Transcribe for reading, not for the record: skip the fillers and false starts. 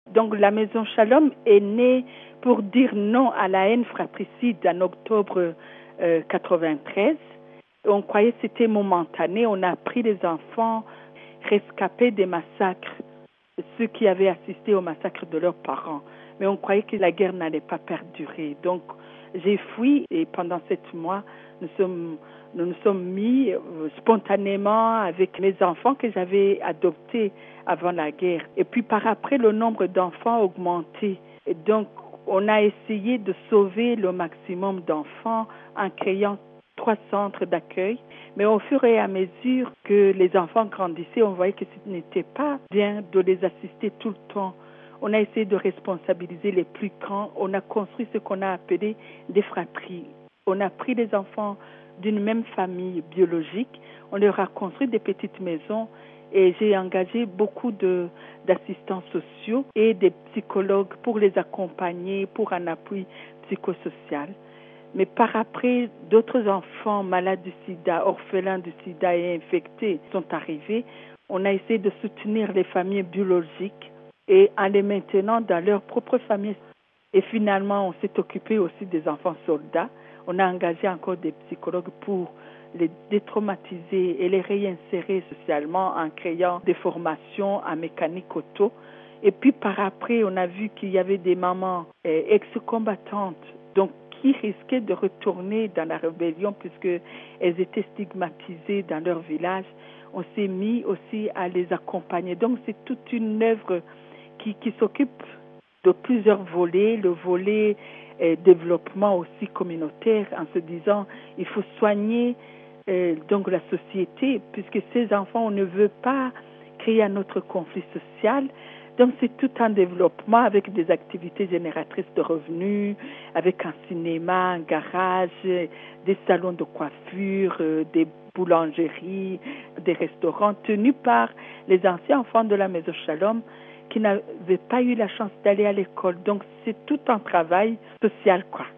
Donc la Maison Shalom est née pour dire non à la haine fratricide en octobre 93. On croyait que c'était momentané. On a pris les enfants rescapés des massacres, ceux qui avaient assisté au massacre de leurs parents. Mais on croyait que la guerre n'allait pas perdurer. Donc j'ai fui et pendant 7 mois, nous nous sommes mis spontanément avec mes enfants que j'avais adoptés avant la guerre. Et puis par après, le nombre d'enfants a augmenté. Et donc, on a essayé de sauver le maximum d'enfants en créant 3 centres d'accueil. Mais au fur et à mesure que les enfants grandissaient, on voyait que ce n'était pas bien de les assister tout le temps. On a essayé de responsabiliser les plus grands. On a construit ce qu'on a appelé des fratries. On a pris les enfants d'une même famille biologique. On leur a construit des petites maisons et j'ai engagé beaucoup d'assistants sociaux et des psychologues pour les accompagner, pour un appui psychosocial. Mais par après, d'autres enfants malades du sida, orphelins du sida et infectés sont arrivés. On a essayé de soutenir les familles biologiques et en les maintenant dans leur propre famille. Et finalement, on s'est occupé aussi des enfants soldats. On a engagé encore des psychologues pour les détraumatiser et les réinsérer socialement en créant des formations en mécanique auto. Et puis par après, on a vu qu'il y avait des mamans ex-combattantes, donc qui risquaient de retourner dans la rébellion puisqu'elles étaient stigmatisées dans leur village. On s'est mis aussi à les accompagner. Donc c'est toute une œuvre qui s'occupe de plusieurs volets, le volet développement aussi communautaire en se disant il faut soigner donc la société puisque ces enfants on ne veut pas créer un autre conflit social. Donc c'est tout un développement avec des activités génératrices de revenus, avec un cinéma, un garage, des salons de coiffure, des boulangeries, des restaurants tenus par les anciens enfants de la Maison Shalom qui n'avaient pas eu la chance d'aller à l'école. Donc c'est tout un travail social, quoi.